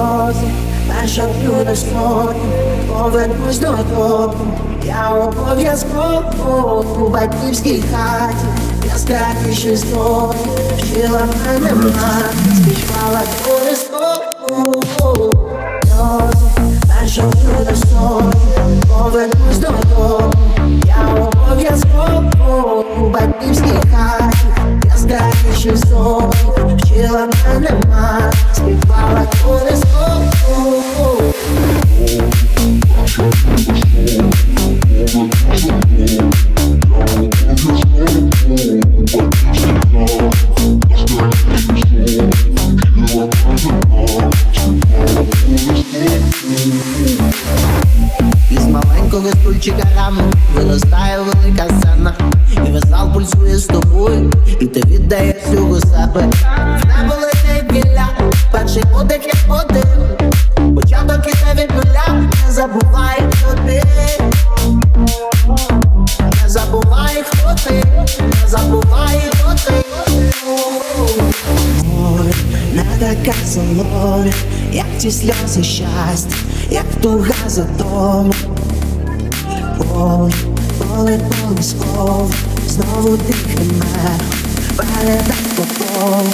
сльози, першою весною повернусь додому. Я обов'язково у батьківській хаті, яскравіші історії вчила мене мати, співала колискову. Сльози, першою весною повернусь додому. Я обов'язково у батьківській хаті, яскравіші історії вчила мене мати, співала колискову. Із маленького стульчика рано виростає велика сцена, і весь зал пульсує з тобою, і ти віддаєш всього себе. В небо летить гілля, перший подих як один, початок іде від нуля, не забувай, хто ти. Не забувай, хто ти, не забувай, хто ти. Море не така солоне, як ті сльози щастя, як туга за домом. Поле колисково, знову тихе мех, передасть по полу.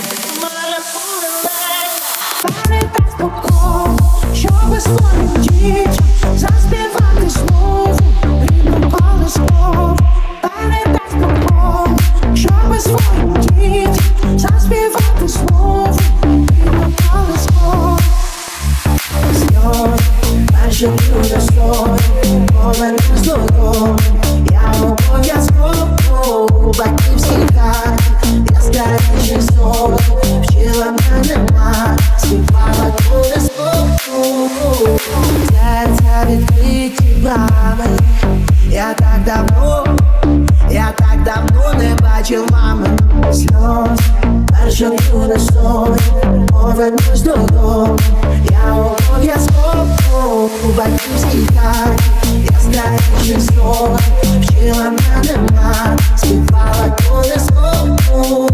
Передасть по колу, щоби своїм дітям заспівати знову рідну колискову. Передасть по колу, щоби своїм дітям заспівати знову рідну колискову. Сльози, першою весною повернусь додому. Я обов'язково у батьківській хаті, яскравіші історії вчила мене мати, співала колискову. Серця відкриті брами, я так давно не бачив мами. Сльози, першою весною повернусь додому. Я обов'язково у батьківській хаті, яскравіші історії вчила мене мати, співала колискову.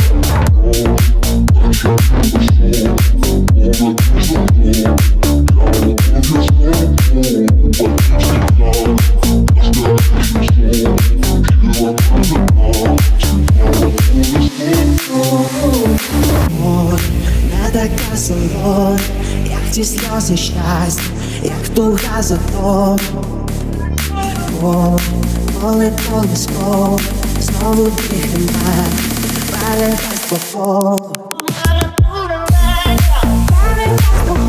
Море не така солоне, як ті сльози щастя, як туга за домом. Поле колисково, знову тихе мех, передасть по полу. Передасть по